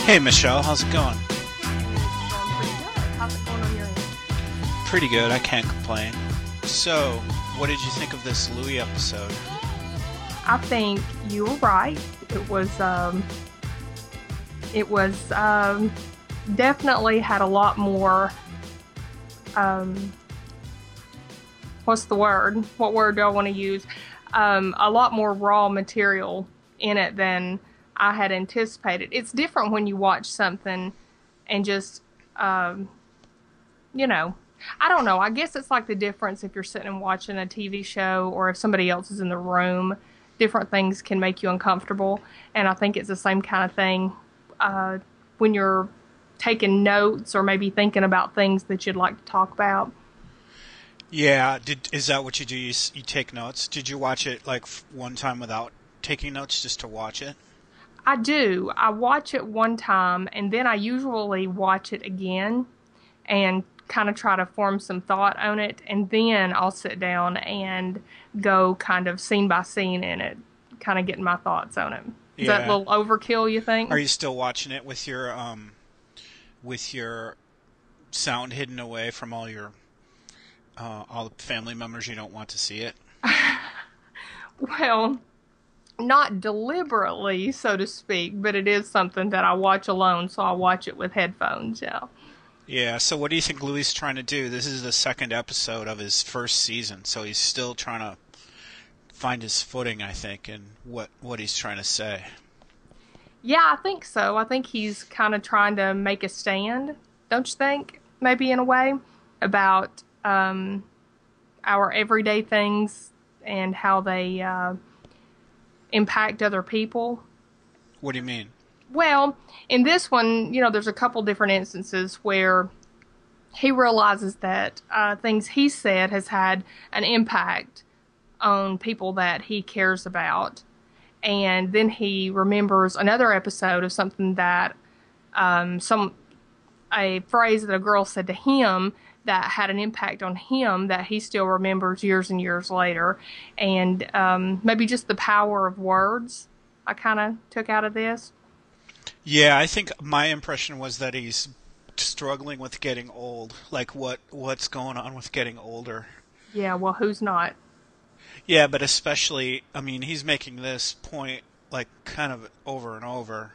Hey Michelle, how's it going? It's going pretty good. How's it going on your end? Pretty good, I can't complain. So, what did you think of this Louis episode? I think you were right. It was definitely had a lot more. Um, what's the word? What word do I want to use? A lot more raw material in it than I had anticipated. It's different when you watch something and just, you know, I don't know. I guess it's like the difference if you're sitting and watching a TV show or if somebody else is in the room. Different things can make you uncomfortable. And I think it's the same kind of thing when you're taking notes or maybe thinking about things that you'd like to talk about. Yeah, is that what you do? You take notes? Did you watch it like one time without taking notes just to watch it? I do. I watch it one time and then I usually watch it again and kind of try to form some thought on it. And then I'll sit down and go kind of scene by scene in it, kind of getting my thoughts on it. Is that a Yeah. little overkill, you think? Are you still watching it with your sound hidden away from all the family members you don't want to see it? Well, not deliberately, so to speak, but it is something that I watch alone, so I watch it with headphones, yeah. Yeah, so what do you think Louis is trying to do? This is the second episode of his first season, so he's still trying to find his footing, I think, and what he's trying to say. Yeah, I think so. I think he's kind of trying to make a stand, don't you think? Maybe in a way, about our everyday things and how they impact other people. What do you mean? Well, in this one, there's a couple different instances where he realizes that things he said has had an impact on people that he cares about. And then he remembers another episode of something that a phrase that a girl said to him that had an impact on him that he still remembers years and years later. And maybe just the power of words I kind of took out of this. Yeah, I think my impression was that he's struggling with getting old. Like what's going on with getting older? Yeah, well, who's not? Yeah, but especially, I mean, he's making this point like kind of over and over.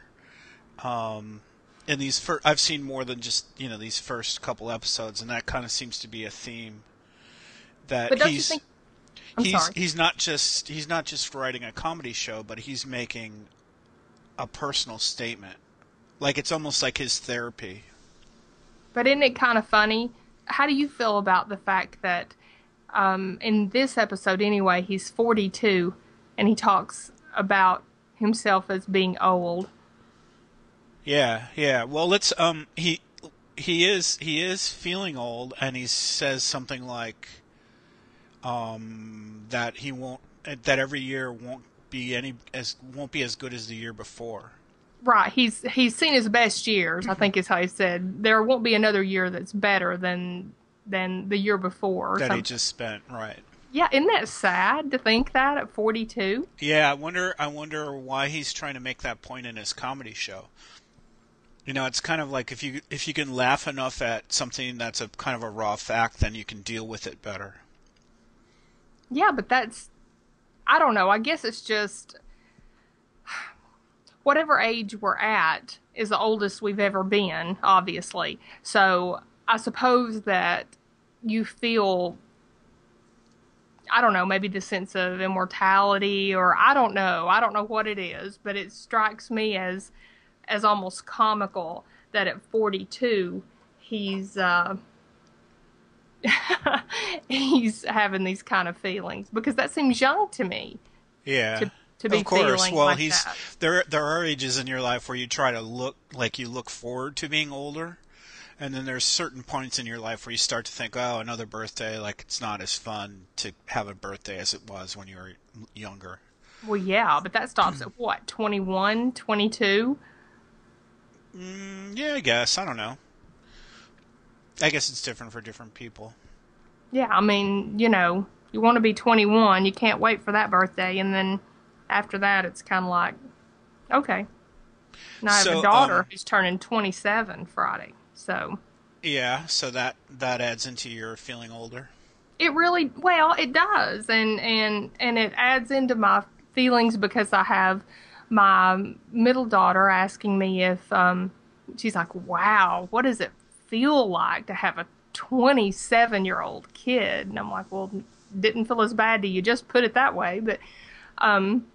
In I've seen more than just these first couple episodes, and that kind of seems to be a theme that But don't you think? I'm sorry. he's not just writing a comedy show, but he's making a personal statement. Like it's almost like his therapy. But isn't it kind of funny? How do you feel about the fact that in this episode, anyway, he's 42 and he talks about himself as being old? Yeah, yeah. Well, let's he is feeling old, and he says something like that he won't that every year won't be as good as the year before. Right. He's seen his best years, I think is how he said. There won't be another year that's better than the year before or That he something. just spent, right. Yeah, isn't that sad to think that at 42? Yeah, I wonder why he's trying to make that point in his comedy show. It's kind of like if you can laugh enough at something that's a kind of a raw fact, then you can deal with it better. Yeah, but I don't know. I guess it's just whatever age we're at is the oldest we've ever been, obviously. So I suppose that you feel, I don't know, maybe the sense of immortality, or I don't know. I don't know what it is, but it strikes me as almost comical that at 42 he's he's having these kind of feelings, because that seems young to me Yeah, to be of course. feeling Well, like he's that. there are ages in your life where you try to look like you look forward to being older, and then there's certain points in your life where you start to think, oh, another birthday, like it's not as fun to have a birthday as it was when you were younger. Well, yeah, but that stops at what, 21, 22? Yeah, I guess. I don't know. I guess it's different for different people. Yeah, I mean, you want to be 21, you can't wait for that birthday, and then after that, it's kind of like, okay. And I have a So, daughter who's turning 27 Friday. So yeah, so that adds into your feeling older. it really, well, it does. And it adds into my feelings because I have my middle daughter asking me if she's like, "Wow, what does it feel like to have a 27-year-old kid?" And I'm like, "Well, didn't feel as bad to you, just put it that way." But um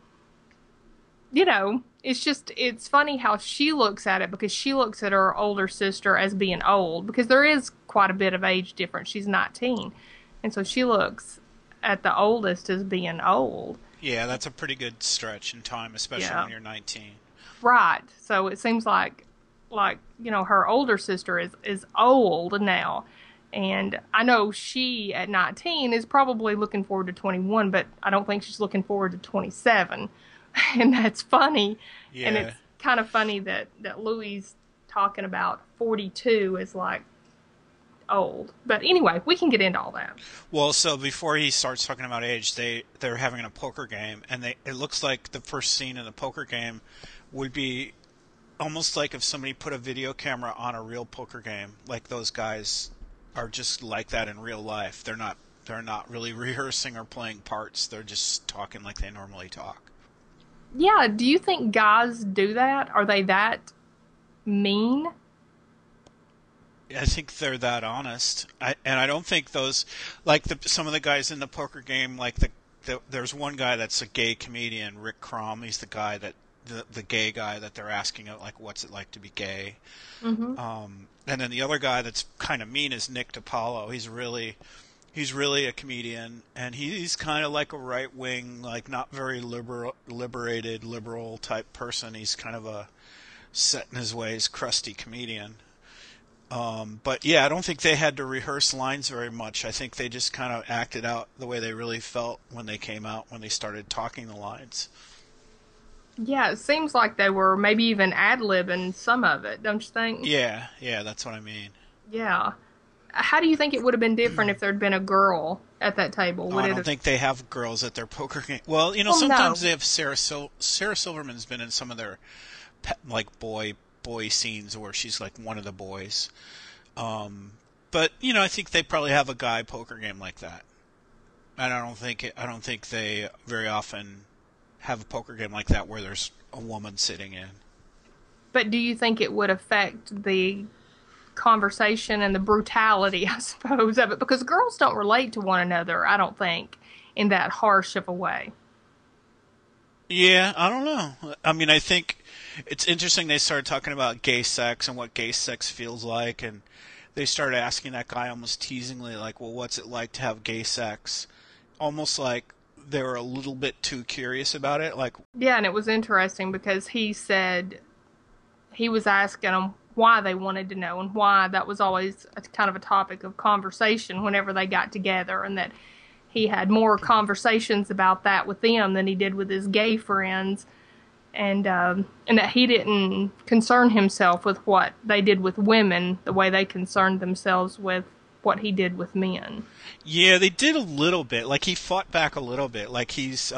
it's just, it's funny how she looks at it because she looks at her older sister as being old because there is quite a bit of age difference. She's 19. And so she looks at the oldest as being old. Yeah, that's a pretty good stretch in time, especially Yeah. when you're 19. Right. So it seems like her older sister is old now. And I know she at 19 is probably looking forward to 21, but I don't think she's looking forward to 27. And that's funny. And Yeah. it's kind of funny that Louis talking about 42 is like old. But anyway, we can get into all that. Well, so before he starts talking about age, they're having a poker game, and it looks like the first scene in the poker game would be almost like if somebody put a video camera on a real poker game. Like those guys are just like that in real life. They're not really rehearsing or playing parts. They're just talking like they normally talk. Yeah, do you think guys do that? Are they that mean? I think they're that honest. And I don't think those, like some of the guys in the poker game, like there's one guy that's a gay comedian, Rick Crom. He's the guy the gay guy that they're asking, like, what's it like to be gay? Mm-hmm. And then the other guy that's kind of mean is Nick DiPaolo. He's really a comedian, and he's kind of like a right wing, like not very liberal type person. He's kind of a set in his ways, crusty comedian. But yeah, I don't think they had to rehearse lines very much. I think they just kind of acted out the way they really felt when they came out, when they started talking the lines. Yeah, it seems like they were maybe even ad-libbing some of it, don't you think? Yeah, yeah, that's what I mean. Yeah. How do you think it would have been different if there'd been a girl at that table? Oh, Would I it don't have... think they have girls at their poker game. Well, Well, no. sometimes they have Sarah Silverman's been in some of their like boy scenes where she's like one of the boys. But I think they probably have a guy poker game like that. And I don't think they very often have a poker game like that where there's a woman sitting in. But do you think it would affect the conversation and the brutality, I suppose, of it? Because girls don't relate to one another, I don't think, in that harsh of a way. Yeah, I don't know. I mean, I think it's interesting they started talking about gay sex and what gay sex feels like, and they started asking that guy almost teasingly, like, well, what's it like to have gay sex? Almost like they were a little bit too curious about it. Like, Yeah, and it was interesting because he said he was asking them why they wanted to know and why that was always a kind of a topic of conversation whenever they got together, and that he had more conversations about that with them than he did with his gay friends, and that he didn't concern himself with what they did with women the way they concerned themselves with what he did with men. yeah, they did a little bit. Like, he fought back a little bit. Like,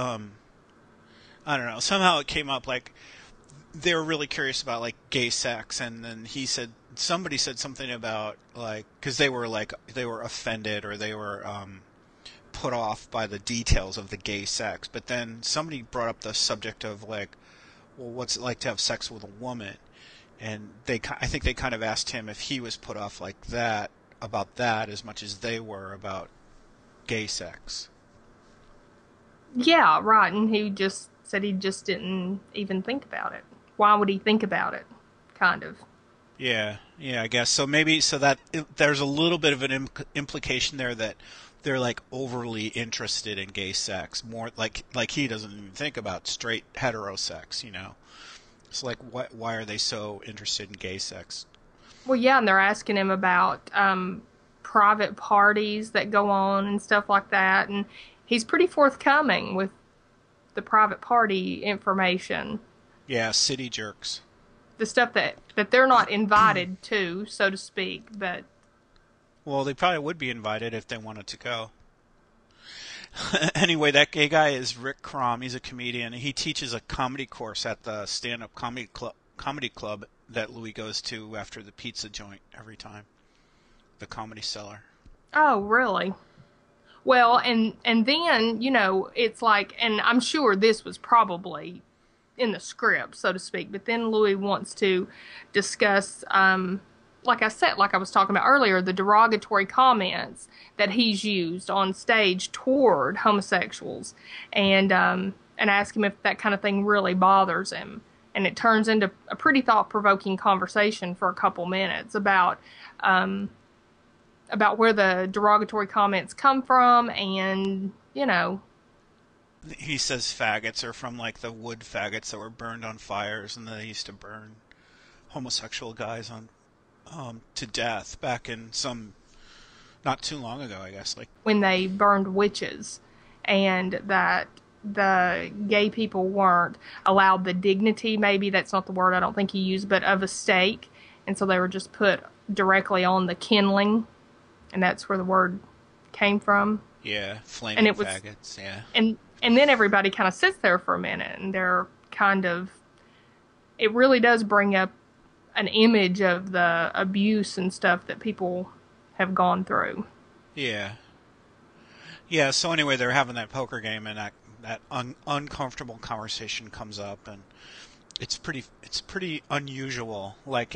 I don't know. Somehow it came up like they were really curious about like gay sex, and then somebody said something about like because they were offended or they were put off by the details of the gay sex. But then somebody brought up the subject of like, well, what's it like to have sex with a woman? And I think they kind of asked him if he was put off like that about that as much as they were about gay sex. Yeah, right. And he just said he just didn't even think about it. Why would he think about it? Kind of. Yeah, yeah, I guess so. Maybe so that there's a little bit of an implication there that they're like overly interested in gay sex, more like he doesn't even think about straight hetero sex. It's like why are they so interested in gay sex? Well, yeah, and they're asking him about private parties that go on and stuff like that, and he's pretty forthcoming with the private party information. Yeah, city jerks. The stuff that they're not invited to, so to speak, but Well, they probably would be invited if they wanted to go. Anyway, that gay guy is Rick Crom. He's a comedian. He teaches a comedy course at the stand-up comedy club that Louis goes to after the pizza joint every time, the Comedy Cellar. Oh, really? Well, and then, it's like, and I'm sure this was probably in the script, so to speak, but then Louis wants to discuss, like I said, like I was talking about earlier, the derogatory comments that he's used on stage toward homosexuals, and ask him if that kind of thing really bothers him. And it turns into a pretty thought-provoking conversation for a couple minutes about where the derogatory comments come from, and He says faggots are from like the wood faggots that were burned on fires, and they used to burn homosexual guys on to death back in some not too long ago, I guess. Like when they burned witches, and that the gay people weren't allowed the dignity, maybe that's not the word I don't think he used, but of a stake, and so they were just put directly on the kindling, and that's where the word came from. Yeah, flaming and it was, faggots. Yeah, and then everybody kind of sits there for a minute, and they're kind of. It really does bring up an image of the abuse and stuff that people have gone through. Yeah. Yeah. So anyway, they're having that poker game, and that uncomfortable conversation comes up, and it's pretty unusual. Like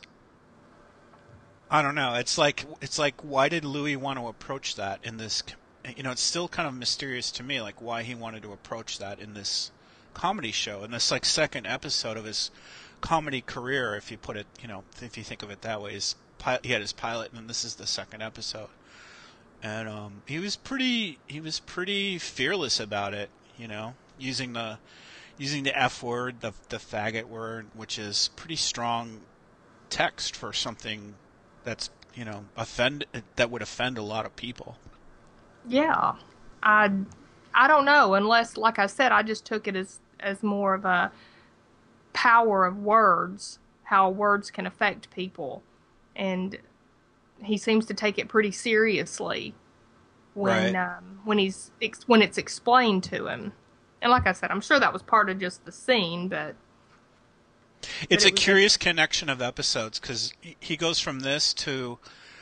I don't know. It's like why did Louis want to approach that in this? It's still kind of mysterious to me, like why he wanted to approach that in this comedy show, in this like second episode of his comedy career, if you put it, if you think of it that way. He had his pilot, and this is the second episode, and he was pretty fearless about it, using the F word, the faggot word, which is pretty strong text for something that's that would offend a lot of people. Yeah, I don't know, unless, like I said, I just took it as more of a power of words, how words can affect people, and he seems to take it pretty seriously when right. When it's explained to him. And like I said, I'm sure that was part of just the scene, but it's a curious connection of episodes, because he goes from this to,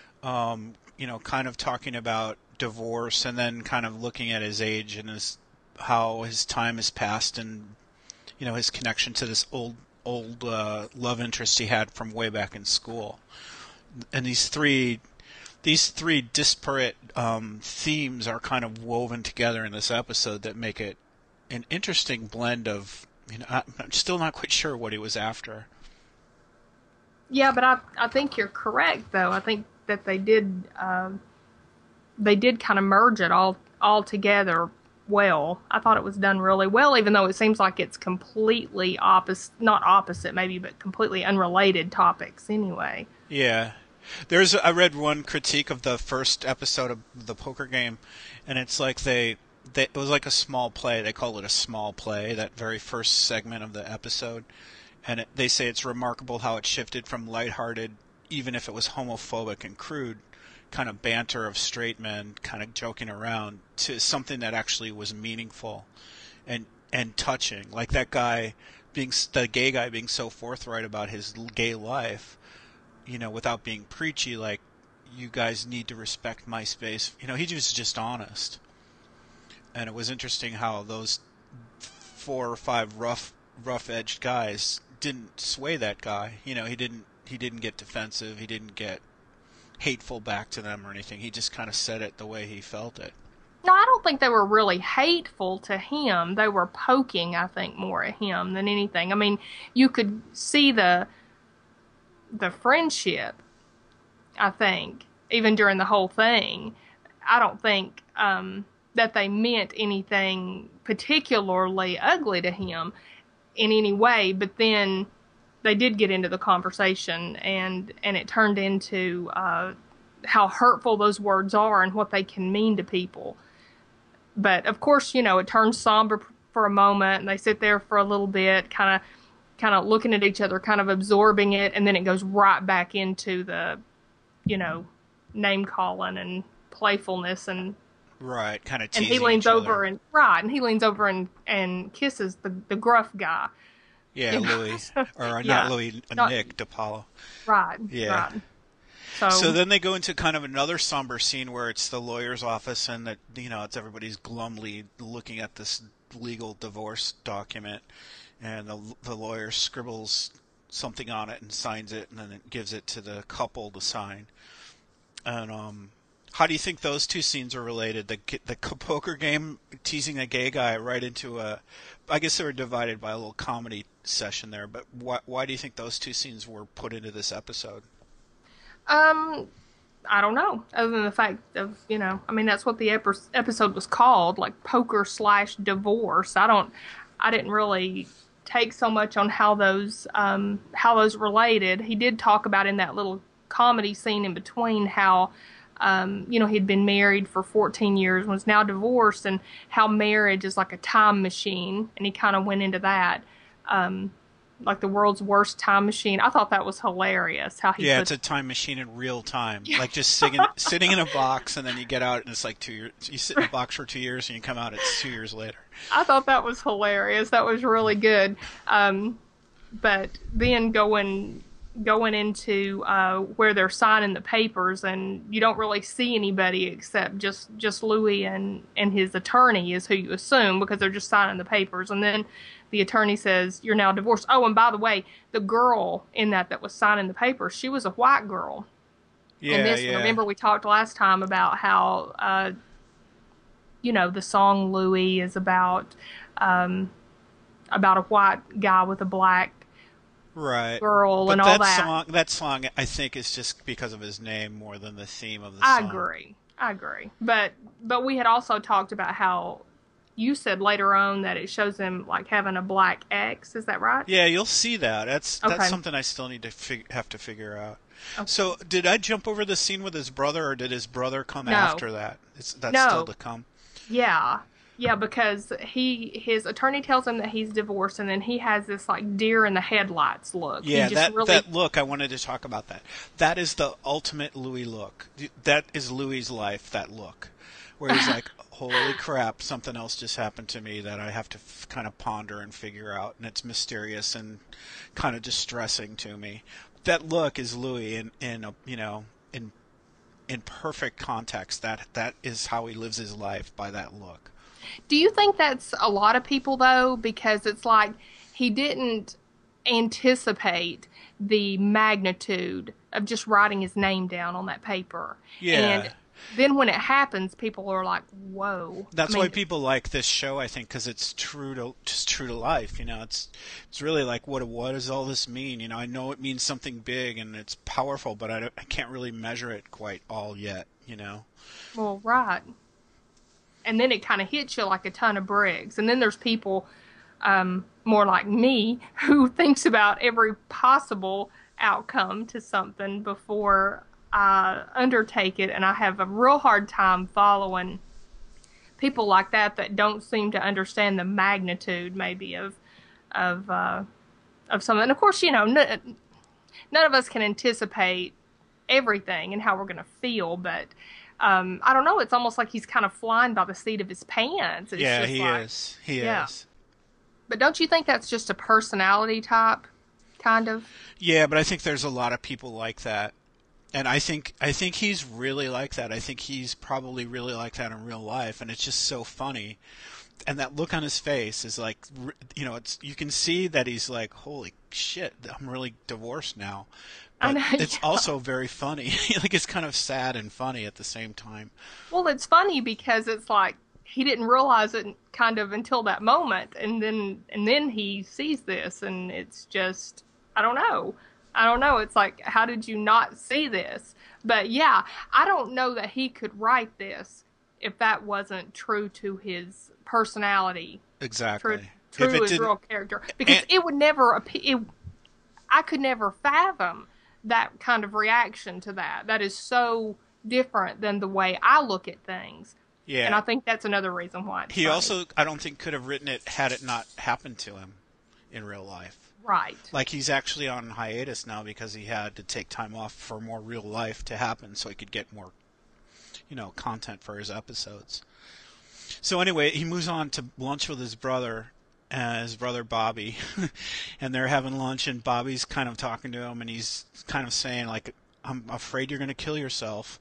kind of talking about divorce, and then kind of looking at his age and how his time has passed, and his connection to this old love interest he had from way back in school. And these three disparate themes are kind of woven together in this episode that make it an interesting blend of. I'm still not quite sure what he was after. Yeah, but I think you're correct, though. I think that they did kind of merge it all together well. I thought it was done really well, even though it seems like it's completely not opposite maybe, but completely unrelated topics anyway. Yeah. I read one critique of the first episode of the poker game, and it's like it was like a small play. They call it a small play, that very first segment of the episode. And they say it's remarkable how it shifted from lighthearted, even if it was homophobic and crude, kind of banter of straight men kind of joking around, to something that actually was meaningful and touching. Like the gay guy being so forthright about his gay life, without being preachy, like, you guys need to respect my space. He was just honest. And it was interesting how those 4 or 5 rough-edged guys didn't sway that guy. He didn't get defensive. He didn't get hateful back to them or anything. He just kind of said it the way he felt it. No, I don't think they were really hateful to him. They were poking, I think, more at him than anything. I mean, you could see the friendship, I think, even during the whole thing. I don't think that they meant anything particularly ugly to him in any way, but then they did get into the conversation, and it turned into how hurtful those words are and what they can mean to people. But of course, it turns somber for a moment, and they sit there for a little bit, kind of looking at each other, kind of absorbing it, and then it goes right back into the, name calling and playfulness, and right, kind of teasing and he leans each over other. and kisses the gruff guy, Yeah, You know? Louis, or not Yeah. Louis, Not Nick DiPaolo. right, Yeah. right. So So then they go into kind of another somber scene where it's the lawyer's office, and that it's everybody's glumly looking at this legal divorce document, and the lawyer scribbles something on it and signs it, and then it gives it to the couple to sign. And how do you think those two scenes are related? The poker game teasing a gay guy right into a. I guess they were divided by a little comedy session there, but why do you think those two scenes were put into this episode? um I don't know. Other than the fact of, I mean, that's what the episode was called, like poker/divorce. I didn't really take so much on how those related. He did talk about in that little comedy scene in between how, he'd been married for 14 years, was now divorced, and how marriage is like a time machine. And he kind of went into that. Like the world's worst time machine. I thought that was hilarious. How he Yeah, put it's a time machine in real time. Like just sitting in a box, and then you get out, and it's like 2 years. You sit in a box for 2 years, and you come out, it's 2 years later. I thought that was hilarious. That was really good. But then going into where they're signing the papers, and you don't really see anybody except just Louis and his attorney is who you assume, because they're just signing the papers. And then the attorney says, "You're now divorced." Oh, and by the way, the girl in that was signing the papers, she was a white girl. And Yeah, yeah. remember we talked last time about how the song Louis is about a white guy with a black Right. girl But and all that. that song, I think, is just because of his name more than the theme of the I song. agree. I agree. But we had also talked about how you said later on that it shows him like having a black X. Is that right? Yeah, you'll see that. That's Okay. something I still need to have to figure out. Okay. So, did I jump over the scene with his brother, or did his brother come No. after that? That's No. still to come. Yeah. Yeah, because his attorney tells him that he's divorced, and then he has this like deer in the headlights look. Yeah, He just that look, I wanted to talk about that. That is the ultimate Louis look. That is Louis's life, that look. Where he's like, holy crap, something else just happened to me that I have to kind of ponder and figure out, and it's mysterious and kind of distressing to me. That look is Louis in perfect context. That is how he lives his life, by that look. Do you think that's a lot of people though? Because it's like he didn't anticipate the magnitude of just writing his name down on that paper. Yeah. And then when it happens, people are like, "Whoa!" That's why people like this show, I think, because it's true to life. It's really like, what does all this mean? I know it means something big and it's powerful, but I can't really measure it quite all yet. Well, right. And then it kind of hits you like a ton of bricks. And then there's people more like me who thinks about every possible outcome to something before I undertake it. And I have a real hard time following people like that don't seem to understand the magnitude maybe of something. And of course, none of us can anticipate everything and how we're going to feel, but I don't know. It's almost like he's kind of flying by the seat of his pants. It's Yeah, just he like, is. He yeah. is. But don't you think that's just a personality type, kind of? Yeah, but I think there's a lot of people like that. And I think he's really like that. I think he's probably really like that in real life, and it's just so funny. And that look on his face is like, you can see that he's like, holy shit, I'm really divorced now. But it's also very funny. Like, it's kind of sad and funny at the same time. Well, it's funny because it's like he didn't realize it kind of until that moment, and then he sees this, and it's just, I don't know. It's like, how did you not see this? But yeah, I don't know that he could write this if that wasn't true to his personality. Exactly. True to his real character. Because it would never appear. I could never fathom that kind of reaction to that. That is so different than the way I look at things. Yeah. And I think that's another reason why it's He funny. also, I don't think, could have written it had it not happened to him in real life. Right. Like, he's actually on hiatus now because he had to take time off for more real life to happen so he could get more, content for his episodes. So anyway, he moves on to lunch with his brother, his brother Bobby, and they're having lunch, and Bobby's kind of talking to him, and he's kind of saying like, "I'm afraid you're going to kill yourself."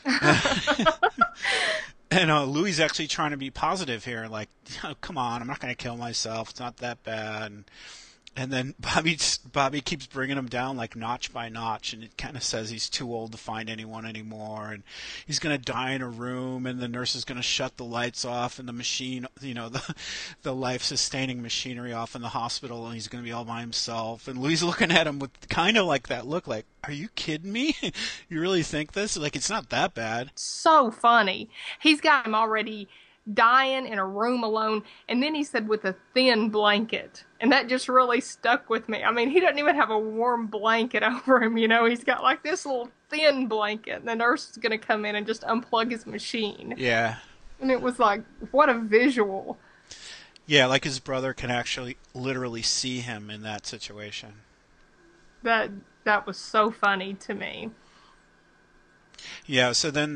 And Louis actually trying to be positive here, like, oh, "Come on, I'm not going to kill myself. It's not that bad." And then Bobby keeps bringing him down like notch by notch, and it kind of says he's too old to find anyone anymore, and he's gonna die in a room, and the nurse is gonna shut the lights off, and the machine, the life-sustaining machinery off in the hospital, and he's gonna be all by himself. And Louis looking at him with kind of like that look, like, "Are you kidding me? You really think this? Like, it's not that bad." So funny. He's got him already dying in a room alone, and then he said with a thin blanket, and that just really stuck with me. I mean, he doesn't even have a warm blanket over him, he's got like this little thin blanket, and the nurse is going to come in and just unplug his machine. Yeah. And it was like, what a visual. Yeah, like his brother can actually literally see him in that situation. That was so funny to me. Yeah, so then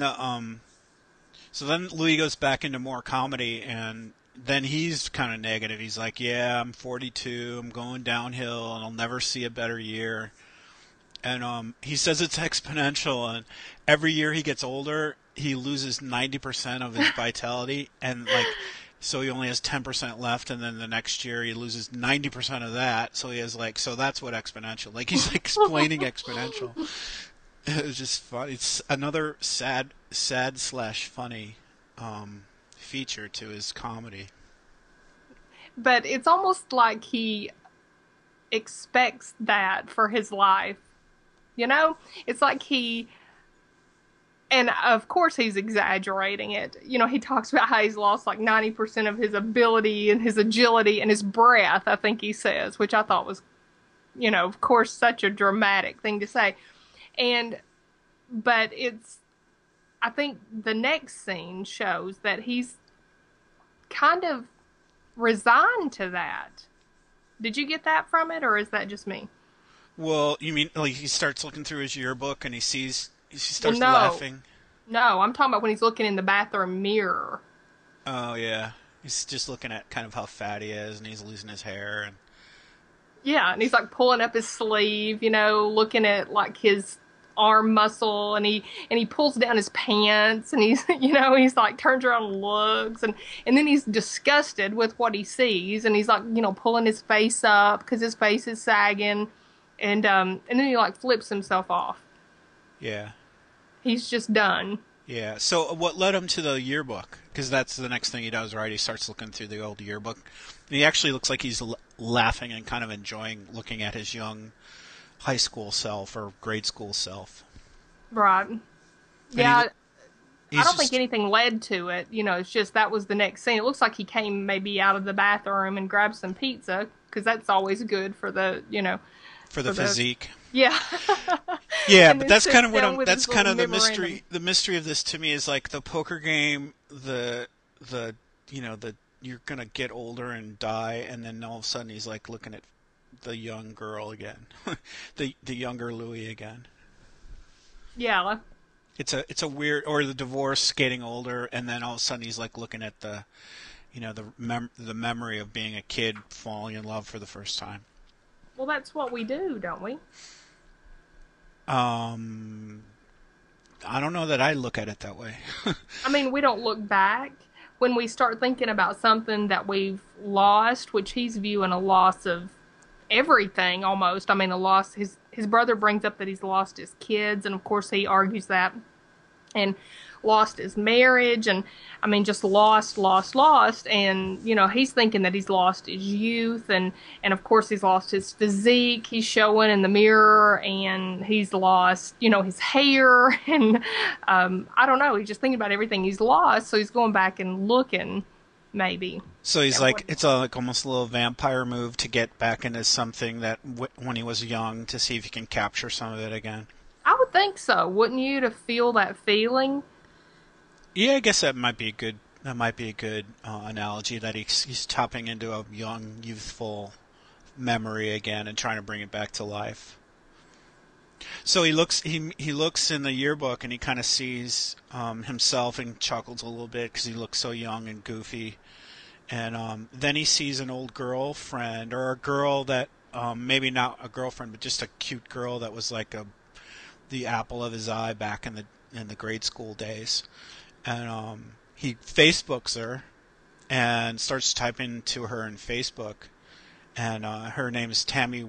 Louis goes back into more comedy, and then he's kind of negative. He's like, "Yeah, I'm 42. I'm going downhill, and I'll never see a better year." And he says it's exponential, and every year he gets older, he loses 90% of his vitality, and like, so he only has 10% left, and then the next year he loses 90% of that. So he has like, so that's what exponential. Like, he's explaining exponential. It was just fun. It's another sad slash funny feature to his comedy. But it's almost like he expects that for his life. It's like and of course he's exaggerating it. He talks about how he's lost like 90% of his ability and his agility and his breath, I think he says, which I thought was, of course, such a dramatic thing to say. But I think the next scene shows that he's kind of resigned to that. Did you get that from it, or is that just me? Well, you mean like he starts looking through his yearbook and he starts laughing? No, I'm talking about when he's looking in the bathroom mirror. Oh, yeah. He's just looking at kind of how fat he is, and he's losing his hair. And yeah, and he's like pulling up his sleeve, looking at like his arm muscle, and he pulls down his pants, and he's he's like turns around and looks, and then he's disgusted with what he sees, and he's like pulling his face up because his face is sagging, and then he like flips himself off. Yeah, he's just done. Yeah. So what led him to the yearbook? Because that's the next thing he does, right? He starts looking through the old yearbook, and he actually looks like he's laughing and kind of enjoying looking at his young high school self or grade school self. Right. Yeah, I don't think anything led to it. It's just that was the next scene. It looks like he came maybe out of the bathroom and grabbed some pizza, because that's always good for the, for the physique. Yeah. Yeah, but that's kind of that's kind of the mystery. The mystery of this to me is like the poker game, the you're going to get older and die, and then all of a sudden he's like looking at the young girl again, the younger Louis again. Yeah, it's a weird, or the divorce, getting older, and then all of a sudden he's like looking at the memory of being a kid falling in love for the first time. Well, that's what we do, don't we? I don't know that I look at it that way. I mean, we don't look back. When we start thinking about something that we've lost, which he's viewing a loss of everything almost. I mean, a loss. His brother brings up that he's lost his kids, and of course he argues that, and lost his marriage, and I mean, just lost, and he's thinking that he's lost his youth, and of course he's lost his physique. He's showing in the mirror, and he's lost, his hair, and I don't know. He's just thinking about everything he's lost, so he's going back and looking, maybe. So he's like, it's like almost a little vampire move to get back into something that when he was young, to see if he can capture some of it again. I would think so, wouldn't you, to feel that feeling? Yeah, I guess that might be a good analogy, that he's tapping into a young, youthful memory again and trying to bring it back to life. So he looks in the yearbook, and he kind of sees himself and chuckles a little bit because he looks so young and goofy. And then he sees an old girlfriend, or a girl that maybe not a girlfriend, but just a cute girl that was like the apple of his eye back in the grade school days. And he Facebooks her and starts typing to her in Facebook. And her name is Tammy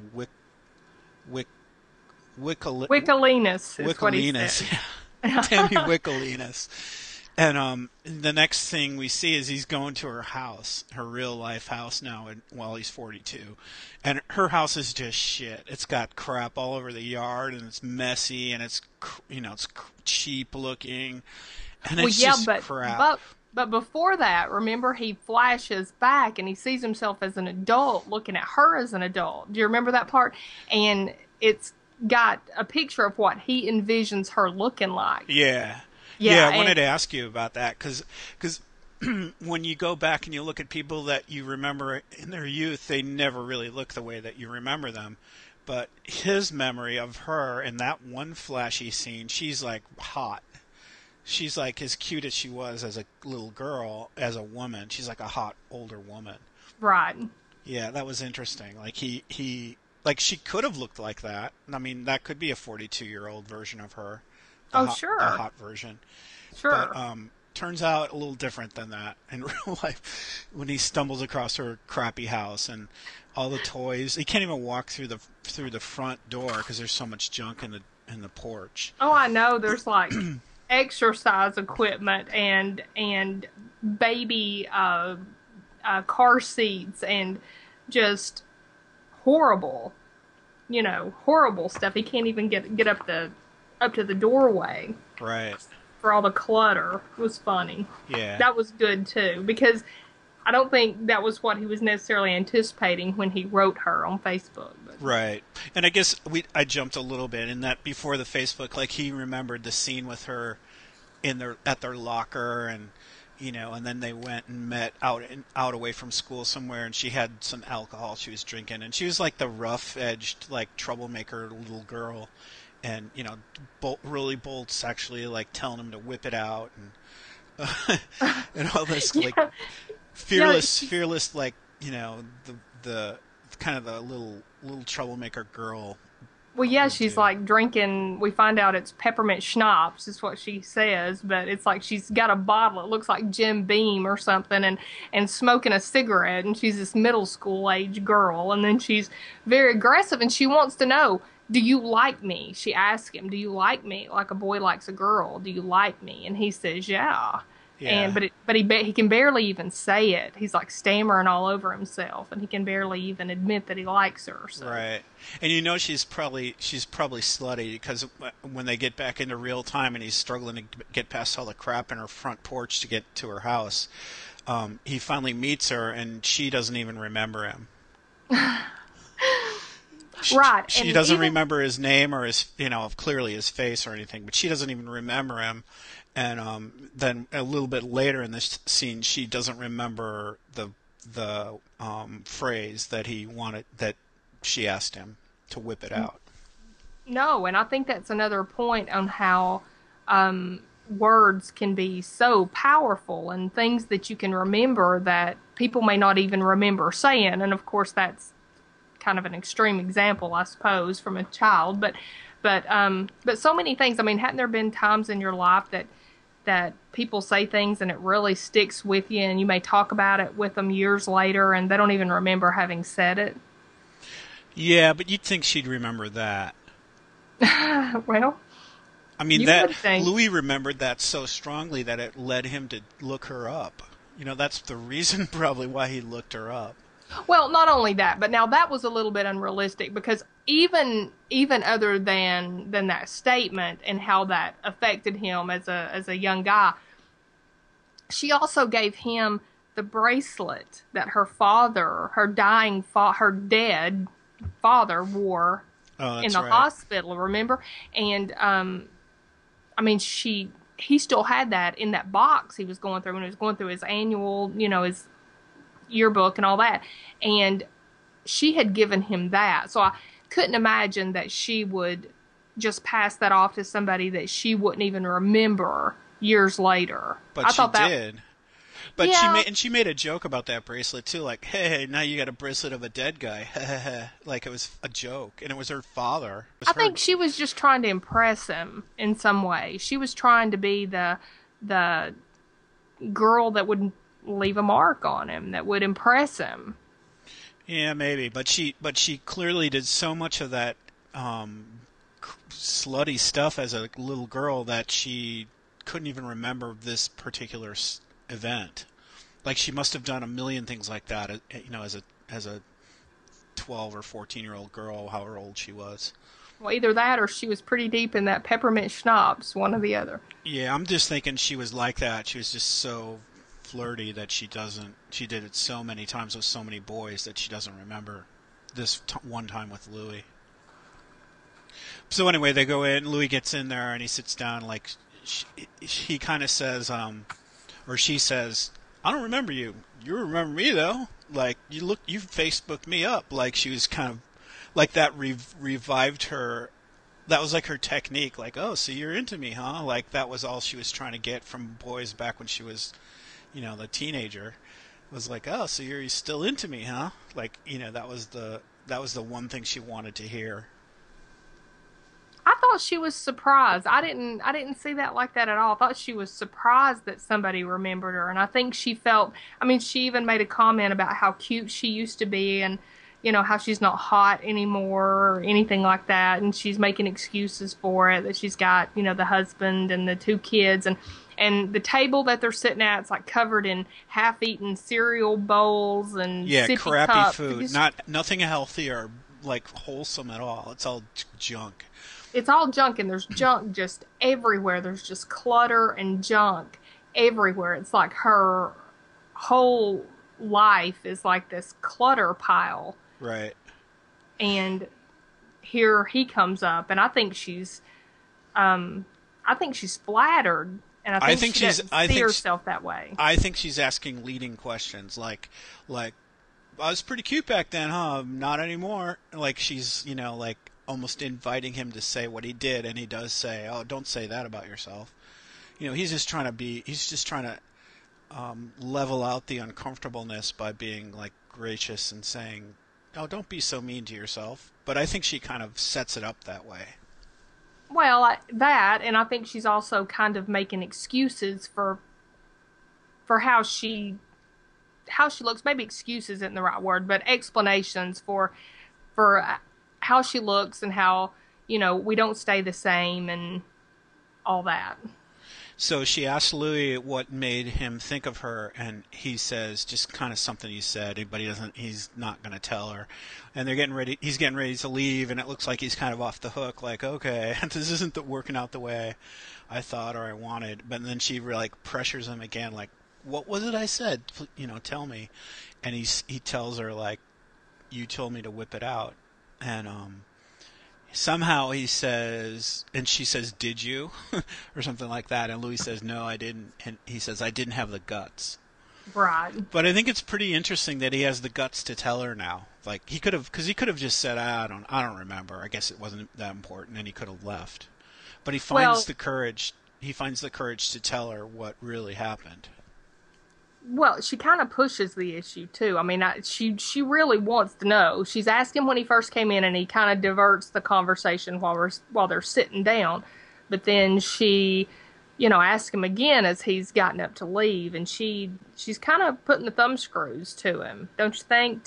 Wickalinus is what he said. Tammy Wickalinus. And the next thing we see is he's going to her house, her real life house now, while he's 42. And her house is just shit. It's got crap all over the yard, and it's messy, and it's cheap looking, and it's just crap. But before that, remember, he flashes back and he sees himself as an adult looking at her as an adult. Do you remember that part? And it's got a picture of what he envisions her looking like. Yeah. Yeah, I wanted to ask you about that because when you go back and you look at people that you remember in their youth, they never really look the way that you remember them. But his memory of her in that one flashy scene, she's like hot. She's like as cute as she was as a little girl, as a woman. She's like a hot older woman. Right. Yeah, that was interesting. Like he like she could have looked like that. I mean, that could be a 42-year-old version of her. Sure. The hot version. Sure. But turns out a little different than that in real life. When he stumbles across her crappy house and all the toys, he can't even walk through the front door because there's so much junk in the porch. Oh, I know. There's like exercise equipment and baby car seats and just horrible stuff. He can't even get up to the doorway. Right. For all the clutter. It was funny. Yeah. That was good too, because I don't think that was what he was necessarily anticipating when he wrote her on Facebook. But. Right. And I guess I jumped a little bit in that before the Facebook, like he remembered the scene with her at their locker, and and then they went and met out away from school somewhere, and she had some alcohol she was drinking, and she was like the rough-edged, like troublemaker little girl. And really bold sexually, like telling him to whip it out, and and all this like fearless, like the kind of the little troublemaker girl. Well, yeah, she's like drinking. We find out it's peppermint schnapps, is what she says, but it's like she's got a bottle. It looks like Jim Beam or something, and smoking a cigarette. And she's this middle school age girl, and then she's very aggressive, and she wants to know. Do you like me? She asks him, do you like me? Like a boy likes a girl. Do you like me? And he says, yeah. And but he can barely even say it. He's like stammering all over himself, and he can barely even admit that he likes her. So. Right. And she's probably slutty, because when they get back into real time and he's struggling to get past all the crap in her front porch to get to her house, he finally meets her and she doesn't even remember him. Right. She doesn't remember his name or his, clearly his face or anything, but she doesn't even remember him. And then a little bit later in this scene, she doesn't remember the phrase that she asked him to whip it out. No, and I think that's another point on how words can be so powerful, and things that you can remember that people may not even remember saying. And of course, that's kind of an extreme example, I suppose, from a child, but so many things. I mean, hadn't there been times in your life that people say things and it really sticks with you, and you may talk about it with them years later and they don't even remember having said it? Yeah, but you'd think she'd remember that. Well, I mean, Louis remembered that so strongly that it led him to look her up. That's the reason probably why he looked her up. Well, not only that, but now that was a little bit unrealistic, because even other than that statement and how that affected him as a young guy, she also gave him the bracelet that her dead father wore in the hospital. Remember? And I mean, he still had that in that box he was going through when he was going through his annual, his yearbook and all that, and she had given him that. So I couldn't imagine that she would just pass that off to somebody that she wouldn't even remember years later. But she did. But Yeah, she made a joke about that bracelet too, like, "Hey, now you got a bracelet of a dead guy." Like it was a joke, and it was her father. It was I her. think she was just trying to impress him in some way. She was trying to be the girl that would leave a mark on him, that would impress him. Yeah, maybe, but she clearly did so much of that slutty stuff as a little girl that she couldn't even remember this particular event. Like she must have done a million things like that, as a 12 or 14-year-old girl, however old she was. Well, either that or she was pretty deep in that peppermint schnapps, one or the other. Yeah, I'm just thinking she was like that. She was just so flirty that she did it so many times with so many boys that she doesn't remember this one time with Louis. So anyway, they go in. Louis gets in there and he sits down. Like he kind of says, or she says, "I don't remember you. You remember me though. Like you Facebooked me up." Like she was kind of like that revived her. That was like her technique. Like, oh, so you're into me, huh? Like that was all she was trying to get from boys back when she was, the teenager. Was like, oh, so you're still into me, huh? Like, that was the one thing she wanted to hear. I thought she was surprised. I didn't see that like that at all. I thought she was surprised that somebody remembered her, and I think she felt. I mean, she even made a comment about how cute she used to be, and how she's not hot anymore or anything like that, and she's making excuses for it, that she's got the husband and the two kids, and the table that they're sitting at, it's like covered in half-eaten cereal bowls and Yeah, sippy crappy cups. food. Nothing healthy or like wholesome at all. It's all junk. It's all junk, and there's junk just everywhere. There's just clutter and junk everywhere. It's like her whole life is like this clutter pile. Right. And here he comes up, and I think she's flattered, and I think she doesn't see herself that way. I think she's asking leading questions like I was pretty cute back then, huh? Not anymore. Like she's, like almost inviting him to say what he did, and he does say, "Oh, don't say that about yourself." He's just trying to level out the uncomfortableness by being like gracious and saying, "Oh, don't be so mean to yourself." But I think she kind of sets it up that way. Well, that, and I think she's also kind of making excuses for how she looks. Maybe excuses isn't the right word, but explanations for how she looks and how we don't stay the same and all that. So she asks Louis what made him think of her, and he says just kind of something he said, but he's not going to tell her. And he's getting ready to leave, and it looks like he's kind of off the hook, like, okay, this isn't working out the way I thought or I wanted. But then she really pressures him again, like, what was it I said? Tell me. And he tells her, like, you told me to whip it out. And somehow he says, and she says, "Did you?" or something like that. And Louis says, "No, I didn't." And he says, "I didn't have the guts." Right. But I think it's pretty interesting that he has the guts to tell her now. Like he could have just said, I don't remember. I guess it wasn't that important," and he could have left. But he finds Well, the courage. He finds the courage to tell her what really happened. Well, she kind of pushes the issue too. I mean, she really wants to know. She's asked him when he first came in, and he kind of diverts the conversation while they're sitting down. But then she, asks him again as he's gotten up to leave, and she's kind of putting the thumb screws to him, don't you think?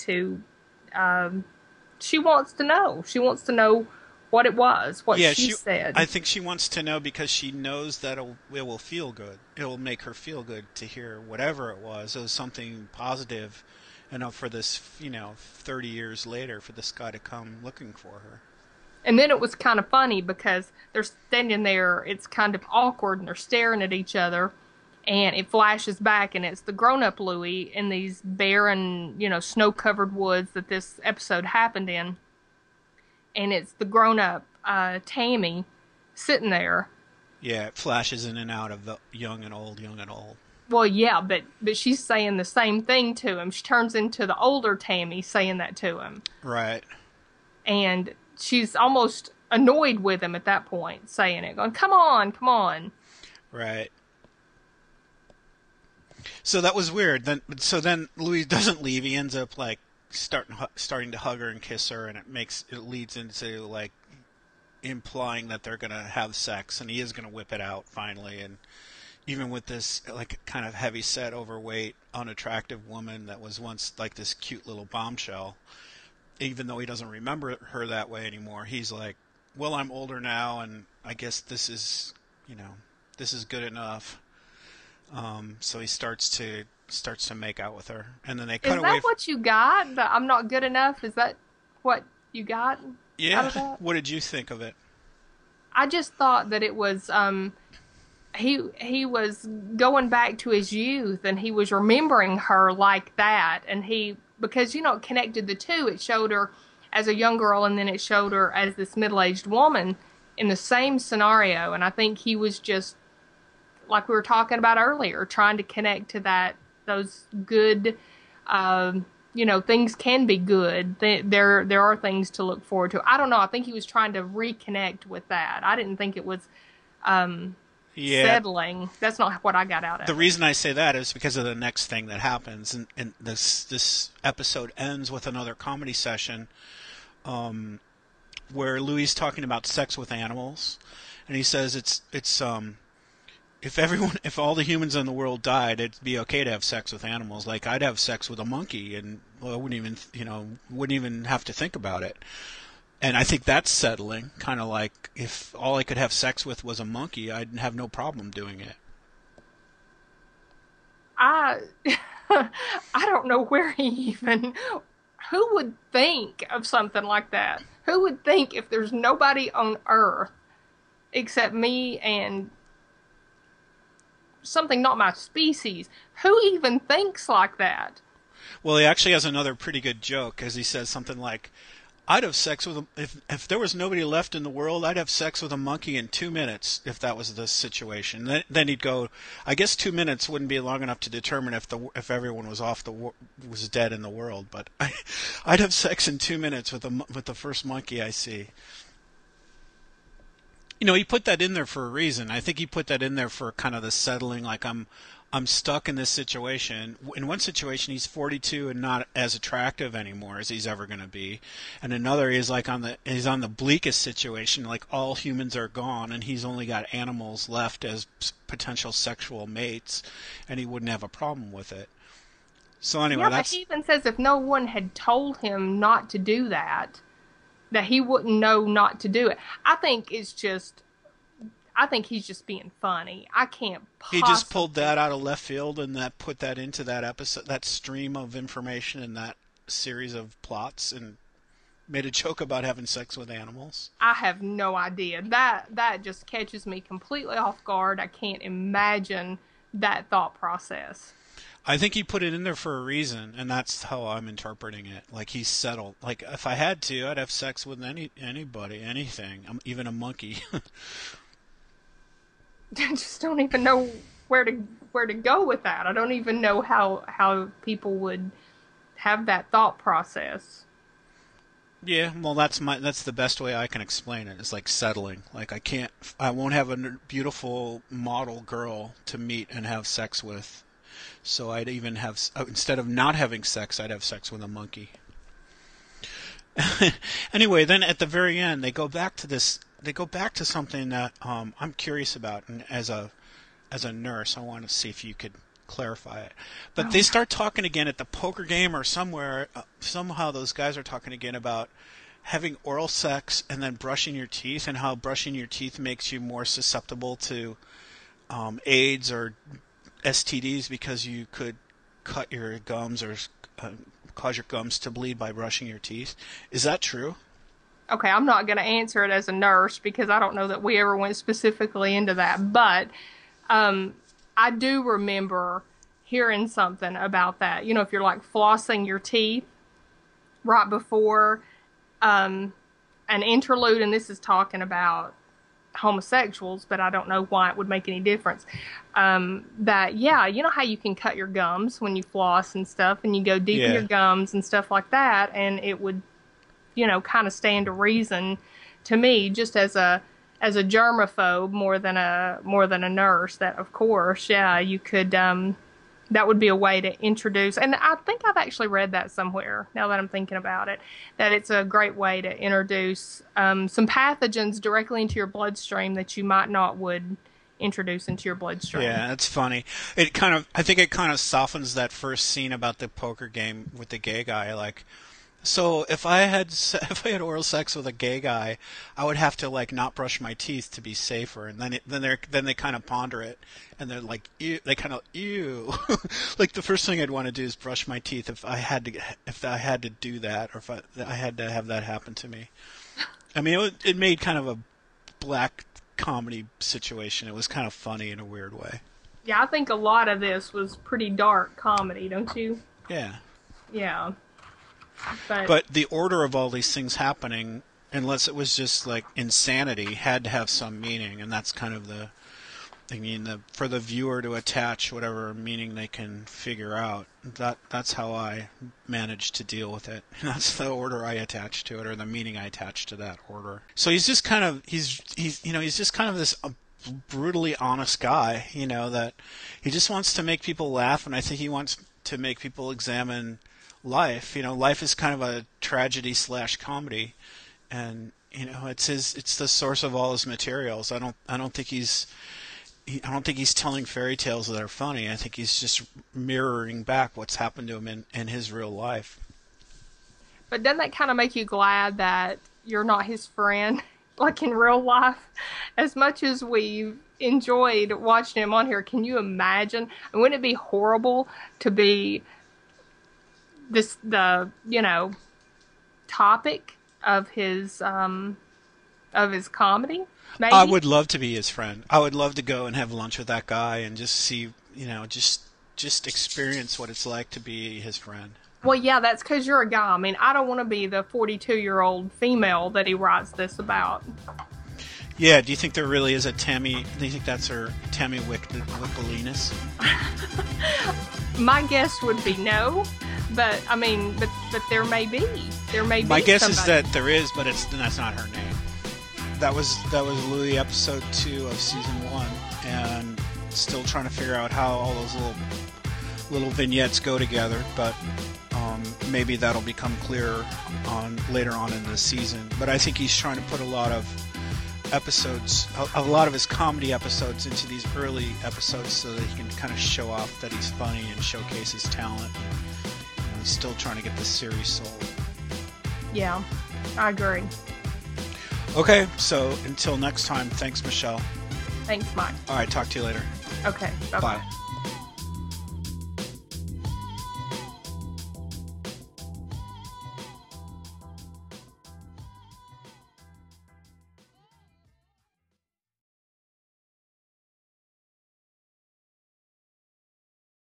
She wants to know. She wants to know what it was, what she said. I think she wants to know because she knows that it will feel good. It will make her feel good to hear whatever it was. It was something positive enough for this, 30 years later, for this guy to come looking for her. And then it was kind of funny because they're standing there, it's kind of awkward, and they're staring at each other, and it flashes back, and it's the grown-up Louis in these barren, snow-covered woods that this episode happened in. And it's the grown-up Tammy sitting there. Yeah, it flashes in and out of the young and old, young and old. Well, yeah, but she's saying the same thing to him. She turns into the older Tammy saying that to him. Right. And she's almost annoyed with him at that point, saying it, going, come on, come on. Right. So that was weird. Then Louis doesn't leave. He ends up like starting to hug her and kiss her, and it leads into like implying that they're gonna have sex, and he is gonna whip it out finally. And even with this like kind of heavy set, overweight, unattractive woman that was once like this cute little bombshell, even though he doesn't remember her that way anymore, he's like, well, I'm older now, and I guess this is good enough. So he starts to make out with her, and then they cut Is away. that what you got? That I'm not good enough? Is that what you got out Yeah. of that? What did you think of it? I just thought that it was he was going back to his youth and he was remembering her like that, and he, because it connected the two. It showed her as a young girl and then it showed her as this middle-aged woman in the same scenario, and I think he was just, like we were talking about earlier, trying to connect to those good, things can be good. There are things to look forward to. I don't know. I think he was trying to reconnect with that. I didn't think it was Yeah. settling. That's not what I got out of The it. reason I say that is because of the next thing that happens, and this episode ends with another comedy session, where Louis is talking about sex with animals, and he says it's if all the humans in the world died, it'd be okay to have sex with animals. Like I'd have sex with a monkey, and well, I wouldn't even have to think about it. And I think that's settling. Kind of like if all I could have sex with was a monkey, I'd have no problem doing it. I I don't know where he even. Who would think of something like that? Who would think if there's nobody on Earth except me and something not my species? Who even thinks like that? Well, he actually has another pretty good joke, as he says something like, "I'd have sex with if there was nobody left in the world. I'd have sex with a monkey in 2 minutes if that was the situation." Then he'd go, "I guess 2 minutes wouldn't be long enough to determine if everyone was was dead in the world, but I'd have sex in 2 minutes with the first monkey I see." He put that in there for a reason. I think he put that in there for kind of the settling, like I'm stuck in this situation. In one situation, he's 42 and not as attractive anymore as he's ever going to be. And another, he's on the bleakest situation, like all humans are gone, and he's only got animals left as potential sexual mates, and he wouldn't have a problem with it. So anyway, Yeah, but he even says if no one had told him not to do that, that he wouldn't know not to do it. I think he's just being funny. I can't he just pulled possibly. that out of left field and that put that into that episode, that stream of information in that series of plots, and made a joke about having sex with animals. I have no idea. That just catches me completely off guard. I can't imagine that thought process. I think he put it in there for a reason, and that's how I'm interpreting it. Like he's settled. Like if I had to, I'd have sex with anybody, anything, even a monkey. I just don't even know where to go with that. I don't even know how people would have that thought process. Yeah, well, that's the best way I can explain it. It's like settling. Like I won't have a beautiful model girl to meet and have sex with. So I'd even have, instead of not having sex, I'd have sex with a monkey. Anyway, then at the very end, they go back to this. They go back to something that I'm curious about, and as a nurse, I want to see if you could clarify it. But they start talking again at the poker game or somewhere. Somehow those guys are talking again about having oral sex and then brushing your teeth, and how brushing your teeth makes you more susceptible to AIDS or STDs because you could cut your gums or cause your gums to bleed by brushing your teeth. Is that true? Okay, I'm not going to answer it as a nurse because I don't know that we ever went specifically into that. But I do remember hearing something about that. If you're like flossing your teeth right before an interlude, and this is talking about homosexuals, but I don't know why it would make any difference. That, yeah, you know how you can cut your gums when you floss and stuff, and you go deep in Yeah. your gums and stuff like that, and it would, kind of stand to reason to me, just as a germaphobe more than a nurse, that of course, yeah, you could that would be a way to introduce, and I think I've actually read that somewhere now that I'm thinking about it, that it's a great way to introduce some pathogens directly into your bloodstream that you might not would introduce into your bloodstream. Yeah, it's funny. I think it kind of softens that first scene about the poker game with the gay guy. Like, so if I had oral sex with a gay guy, I would have to like not brush my teeth to be safer. And then they kind of ponder it, and they're like, ew, they kind of ew. Like the first thing I'd want to do is brush my teeth if I had to do that, or if I had to have that happen to me. I mean, it made kind of a black comedy situation. It was kind of funny in a weird way. Yeah, I think a lot of this was pretty dark comedy, don't you? Yeah. Yeah. But the order of all these things happening, unless it was just like insanity, had to have some meaning, and that's kind of for the viewer to attach whatever meaning they can figure out. That's how I managed to deal with it. That's the order I attached to it, or the meaning I attached to that order. So he's just kind of he's just kind of this brutally honest guy, that he just wants to make people laugh, and I think he wants to make people examine life. Life is kind of a tragedy / comedy, and it's the source of all his materials. I don't think he's telling fairy tales that are funny. I think he's just mirroring back what's happened to him in his real life. But doesn't that kind of make you glad that you're not his friend, like in real life? As much as we've enjoyed watching him on here, can you imagine? And wouldn't it be horrible to be the topic of his comedy? Maybe? I would love to be his friend. I would love to go and have lunch with that guy and just see, just experience what it's like to be his friend. Well, yeah, that's because you're a guy. I mean, I don't want to be the 42-year-old female that he writes this about. Yeah, do you think there really is a Tammy? Do you think that's her Tammy Wickliness? My guess would be no, but I mean, but there may be. My guess is that there is, but that's not her name. That was Louis episode 2 of season 1, and still trying to figure out how all those little vignettes go together. But maybe that'll become clearer later on in the season. But I think he's trying to put a lot of episodes, a lot of his comedy episodes, into these early episodes so that he can kind of show off that he's funny and showcase his talent. He's still trying to get this series sold. Yeah, I agree. Okay, so until next time, thanks, Michelle. Thanks, Mike. All right, talk to you later. Okay, bye-bye. Bye.